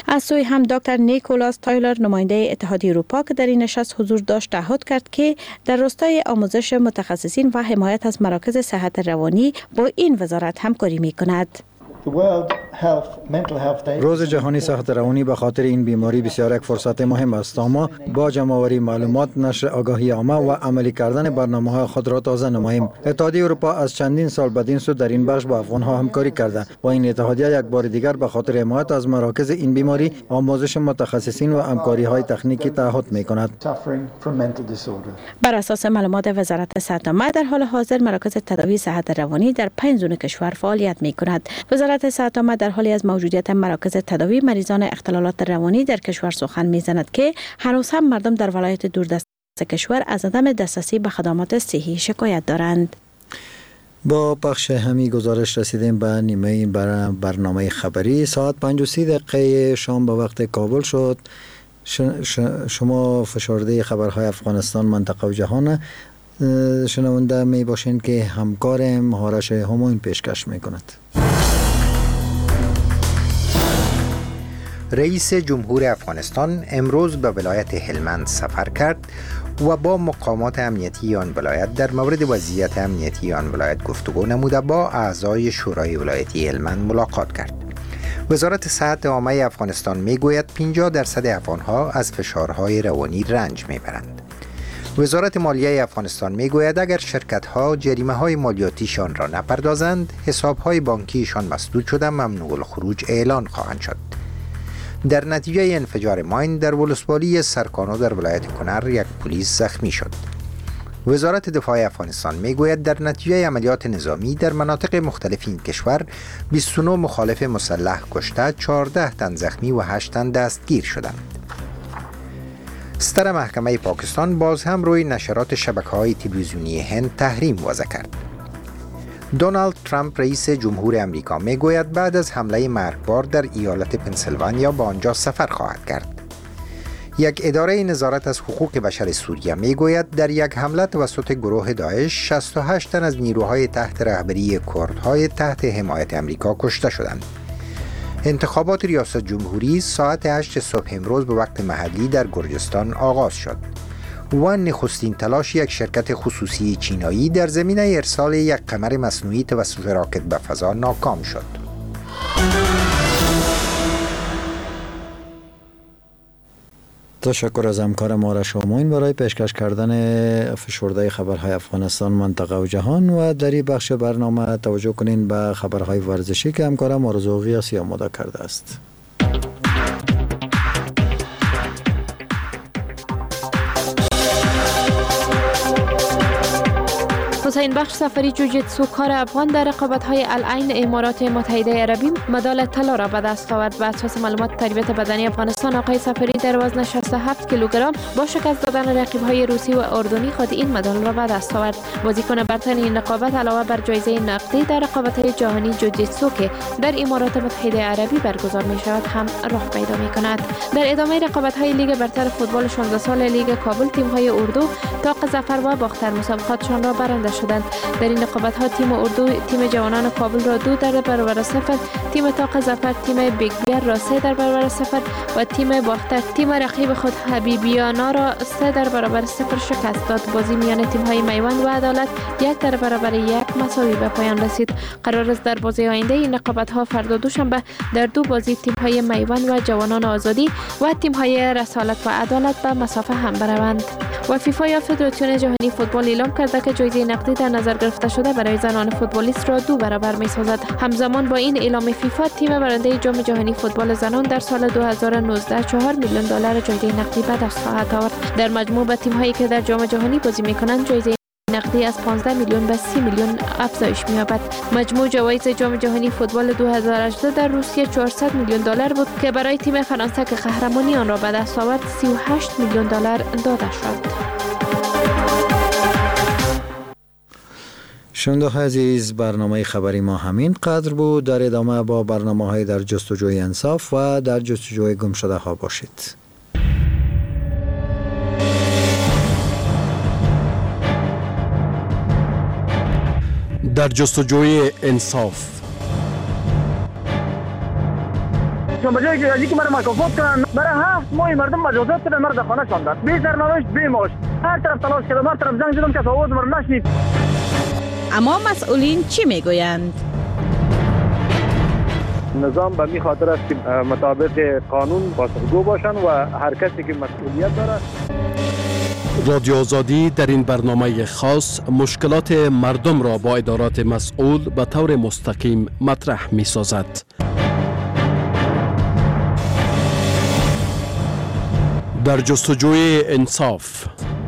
از سوی هم دکتر نیکولاس تایلر نماینده اتحادیه اروپا که در این نشست حضور داشت تعهد کرد که در راستای آموزش متخصصین و حمایت از مراکز صحت روانی با این وزارت همکاری می‌کند. روز جهانی صحت روانی به خاطر این بیماری بسیار یک فرصت مهم است. اما با جمع‌آوری معلومات، نشر آگاهی عامه و عملی کردن برنامه‌های خود را تازه نماییم. اتحادیه اروپا از چندین سال بدین سو در این بخش با افغان‌ها همکاری کرده و این اتحادیه یک بار دیگر به خاطر حمایت از مراکز این بیماری، آموزش متخصصین و همکاری‌های تکنیکی تعهد می‌کند. بر اساس معلومات وزارت صحت عامه در حال حاضر مراکز تداوی صحت روانی در 5 زون کشور فعالیت می‌کند. وزارت صحت عامه در حالی از موجودیت مراکز تداوی مریضان اختلالات روانی در کشور سخن می‌زند که هنوز هم مردم در ولایت دوردست کشور از عدم دسترسی به خدمات صحی شکایت دارند. با پخش همین گزارش رسیدیم به نیمه برنامه خبری. ساعت 5:30 شام به وقت کابل شد. شما فشرده خبرهای افغانستان، منطقه و جهان شنونده می باشین که همکارم هارش همون پیشکش می کند. رئیس جمهور افغانستان امروز به ولایت هلمند سفر کرد و با مقامات امنیتی آن ولایت در مورد وضعیت امنیتی آن ولایت گفتگو نموده با اعضای شورای ولایتی هلمند ملاقات کرد. وزارت صحت عامه افغانستان میگوید 50% افغانها از فشارهای روانی رنج میبرند. وزارت مالیه افغانستان میگوید اگر شرکت‌ها جریمه‌های مالیاتیشان را نپردازند، حساب‌های بانکیشان مسدود شده ممنوع الخروج اعلان خواهند شد. در نتیجه انفجار ماین در ولسوالی سرکانو در ولایت کنر یک پلیس زخمی شد. وزارت دفاع افغانستان میگوید در نتیجه عملیات نظامی در مناطق مختلف این کشور 29 مخالف مسلح کشته، 14 تن زخمی و 8 تن دستگیر شدند. ستر محکمه پاکستان باز هم روی نشرات شبکه‌های تلویزیونی هند تحریم وضع کرد. دونالد ترامپ رئیس جمهور امریکا میگوید بعد از حمله مرگبار در ایالت پنسیلوانیا به آنجا سفر خواهد کرد. یک اداره نظارت از حقوق بشر سوریه میگوید در یک حمله توسط گروه داعش 68 تن از نیروهای تحت رهبری کردهای تحت حمایت امریکا کشته شدند. انتخابات ریاست جمهوری ساعت 8 صبح امروز به وقت محلی در گرجستان آغاز شد و نخستین تلاش یک شرکت خصوصی چینایی در زمینه ارسال یک قمر مصنوعی توسط راکت به فضا ناکام شد. تشکر از همکار ما شاموین برای پیشکش کردن فشرده خبرهای افغانستان، منطقه و جهان. و در این بخش برنامه توجه کنین به خبرهای ورزشی که همکارم آرزو غیاسی آماده کرده است. حسین بخش سفری جوجیتسو کار افغان در رقابت‌های العین امارات متحده عربی مدال طلا را به دست آورد. بر اساس معلومات تربیت بدنی افغانستان، آقای سفری در وزن 67 کیلوگرم با شکست دادن رقیب‌های روسی و اردنی خود این مدال را به دست آورد. بازیکن برتر این رقابت علاوه بر جایزه نقدی در رقابت‌های جهانی جوجیتسو که در امارات متحده عربی برگزار می‌شود هم راه پیدا می‌کند. در ادامه رقابت‌های لیگ برتر فوتبال 16 سال لیگ کابل، تیم‌های اردو طاق ظفر و باختر مسابقاتشان را برنده شدند. در این رقابت‌ها تیم اردو تیم جوانان کابل را 2-0، تیم طاق ظفر تیم بیگ بیر را 3-0 و تیم باختر تیم رقیب خود حبیبیانا را 3-0 شکست داد. بازی میان تیم‌های میوند و عدالت 1-1 مساوی به پایان رسید. قرار است در بازی آینده این رقابت‌ها فردا دوشنبه در 2 بازی تیم‌های میوند و جوانان آزادی و تیم‌های رسالت و عدالت به مسافه هم بروند. و فیفا یا فدراسیون جهانی فوتبال اعلام کرده که جایزه نقدی در نظر گرفته شده برای زنان فوتبالیست را 2 برابر می‌سازد. همزمان با این اعلام فیفا، تیم برنده جام جهانی فوتبال زنان در سال 2019 $4 میلیون جایزه نقدی به دست خواهد آورد. در مجموع به تیم‌هایی که در جام جهانی بازی می‌کنند جایزه نقدی از 15 میلیون به 30 میلیون افزایش می‌یابد. مجموع جوایز جام جهانی فوتبال 2018 در روسیه $400 میلیون بود که برای تیم فرانسه که قهرمانی آن را به دست آورد $38 میلیون داده شد. شنونده عزیز، برنامه خبری ما همین قدر بود. در ادامه با برنامه‌های در جستجوی انصاف و در جستجوی گمشده ها باشید. در جستجوی انصاف. چون به جای از اینکه مرا مکافات کنن برای 7 ماه مردم مجازات کردن، مرا در خانه شاندن بی سرنوشت بی معاش. هر طرف تلاش کردم، هر طرف زنگ زدم که آواز مرا نشنید. اما مسئولین چی میگویند؟ نظام به می خاطر است که مطابق قانون پاسخگو باشند و هر کسی که مسئولیت داره. رادیو آزادی در این برنامه خاص مشکلات مردم را با ادارات مسئول به طور مستقیم مطرح می سازد. در جستجوی انصاف.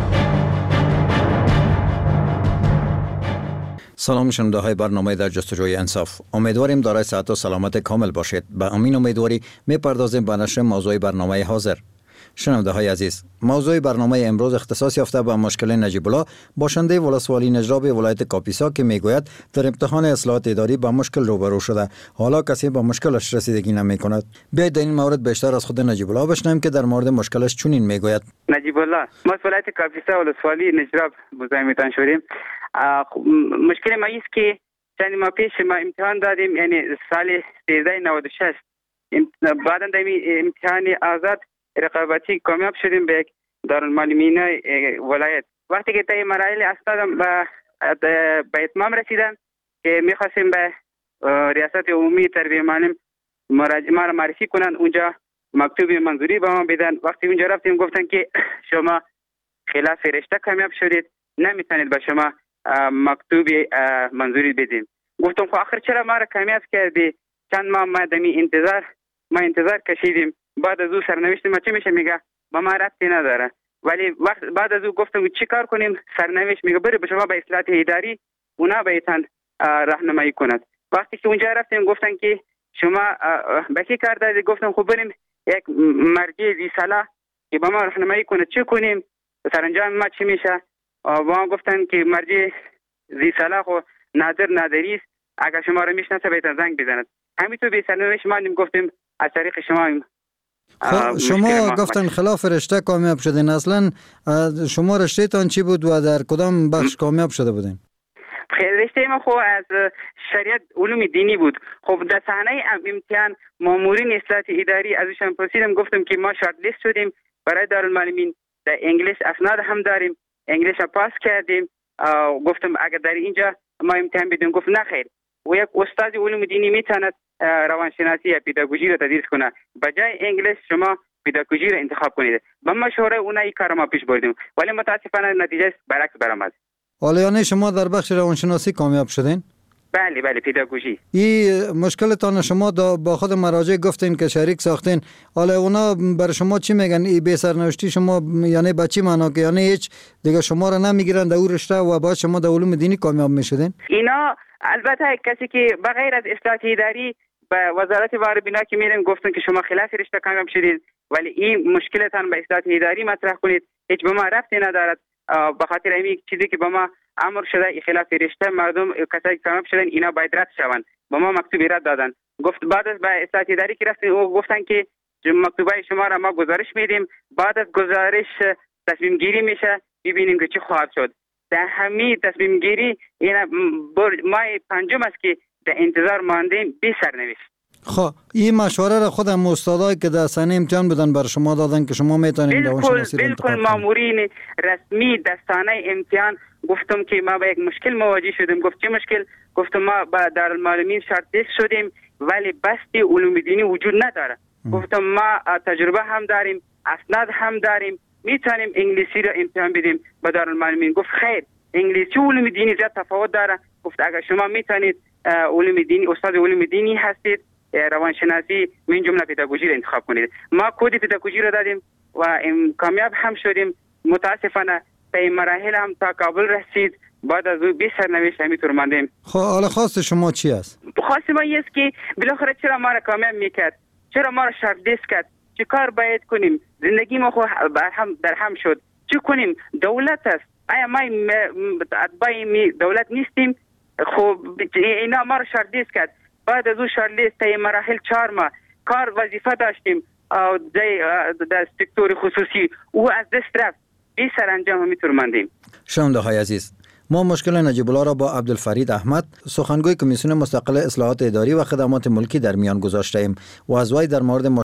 سلام شنونده های برنامه در جستجوی انصاف. امیدواریم دارای صحت و سلامت کامل باشید. به امین امیدواری میپردازیم به نشر موضوع برنامه حاضر. شنونده های عزیز، موضوع برنامه امروز اختصاص یافته به مشکل نجیب الله، باشنده ولسوالی نجراب ولایت کاپیسا که میگوید در امتحان اصلاحات اداری با مشکل روبرو شده، حالا کسی با مشکلش رسیدگی نمی کند. بیایید در این مورد بیشتر از خود نجیب الله بشنویم که در مورد مشکلش چنین میگوید. نجیب الله، ما ولایت کاپیسا ولسوالی نجراب مزاحمتان شدیم. مشکل ما است که چند ماه پیش ما امتحان دادیم، یعنی سال 1396 بعد از امتحان آزاد رقابتی کامیاب شدیم به دارالمعلمین ولایت. وقتی که طی مراحل اسنادم به اتمام رسیدن که میخواستیم به ریاست عمومی تربیه معلم ما را معرفی کنن، اونجا مکتوب منظوری به ما بدن. وقتی اونجا رفتیم گفتن که شما خلاف رشته کامیاب شدید، نمیتونید به شما مکتوب منظوری بدیم. گفتم خب آخر چرا ما را کامیاب کردی؟ چند ماه ما انتظار کشیدیم. بعد از او سرنوشت ما چه میشه؟ میگه با ما ربطی نداره. ولی بعد از او گفتم چی کار کنیم؟ سرنوشت میگه بری به شما به اصلاحات اداری، اونا بهتون راهنمایی کند. وقتی که اونجا رفتیم گفتن که شما به کی کار دارید؟ گفتم خب بریم یک مرجع ذی صلاح که با ما راهنمایی کنه چی کنیم، سرانجام ما چی میشه. با ما گفتن که مرجع ذی صلاح و نادری است، اگر شما رو میشناسه بهتون زنگ بزند. همینطور به سرنوشت ما گفتیم از طریق شما گفتن خلاف رشته کامیاب شدین. اصلا شما رشته تان چی بود و در کدام بخش کامیاب شده بودین؟ رشته ما خب از شریعت علوم دینی بود. خب در صحنه امتحان مامورین اصلاحات اداری ازشان پرسیدم، گفتم که ما شارت لیست شدیم برای دارالمعلمین، در انگلیس اسناد هم داریم، انگلیس پاس کردیم. گفتم اگر در اینجا ما امتحان بدیم، گفت نه خیر، و یک استاد علوم دینی میتواند روانشناسی یا پداگوژی را تدریس کنه، بجای انگلیس شما پداگوژی را انتخاب کنید. با مشوره اونها این کار ما پیش بردیم، ولی متاسفانه نتیجه برعکس برآمد. حالا یعنی شما در بخش روانشناسی کامیاب شدین؟ بله پداگوژی. این مشکلتان شما با خود مراجع گفتین که شریک ساختین، حالا اونا برای شما چی میگن؟ این بی سرنوشتی شما یعنی به چی معنا که یعنی هیچ دیگه شما را نمیگیرن در اون رشته و بعد شما در علوم دینی کامیاب میشدین؟ اینا البته کسی که بغیر از اصلاحات اداری به وزارت وار بنا که میرن گفتن که شما خلاف رشته کامیاب شدید، ولی این مشکلتان به اصلاحات اداری مطرح کنید، هیچ به ما ربطی ندارد. به خاطر همین چیزی که به ما امر شده خلاف رشته مردم کسایی که کامیاب شدن اینا باید رد شوند، به ما مکتوبی رد دادن. گفت بعد از به اصلاحات اداری که رفتیم او گفتن که مکتوبای شما را ما گزارش میدیم، بعد از گزارش تصمیم گیری میشه، ببینیم که چی خواهد شد. در همین تصمیم گیری ماه پنجم است که در انتظار ماندیم بی سرنوشت. خب این مشوره را خودم استادایی که در سنه امتحان بودن بر شما دادن که شما میتونید روانشناسی را انتخاب کنید؟ مامورین رسمی دستانه امتحان گفتم که ما با یک مشکل مواجه شدیم. گفت چه مشکل؟ گفتم ما با دارالمعلمین شارت لیست شدیم ولی بسط علوم دینی وجود نداره. گفتم ما تجربه هم داریم، اسناد هم داریم، میتونیم انگلیسی را امتحان بدیم با دارالمعلمین. گفت خیر، انگلیسی و علوم دینی زیاد تفاوت داره. گفت اگر شما میتونید علوم دینی استاد علوم دینی هستید، روانشناسی من جمله پداگوژی را انتخاب کنید. ما کد پداگوژی را دادیم و کامیاب هم شدیم. متاسفانه طی مراحل هم تا کابل رسید، بعد از او 20 سرنوشت همینطور ماندیم. خب حالا خواست شما چی است؟ خواست ما است که بالاخره چرا ما را کامیاب میکرد، چرا ما را شارت لیست کرد، چه کار باید کنیم؟ زندگی ما خو در هم شد، چه کنیم؟ دولت است، آیا ما اتباع دولت نیستیم؟ خب اینا ما را شارت لیست کرد. بعد از او شارت لیست طی مراحل 4 ماه کار وظیفه داشتیم در سکتور خصوصی، او از دست رفت، بی سرانجام همینطور ماندیم. شنونده های عزیز، ما مشکل نجیب الله را با عبدالفرید احمد سخنگوی کمیسیون مستقل اصلاحات اداری و خدمات ملکی در میان گذاشته ایم و از وی در مورد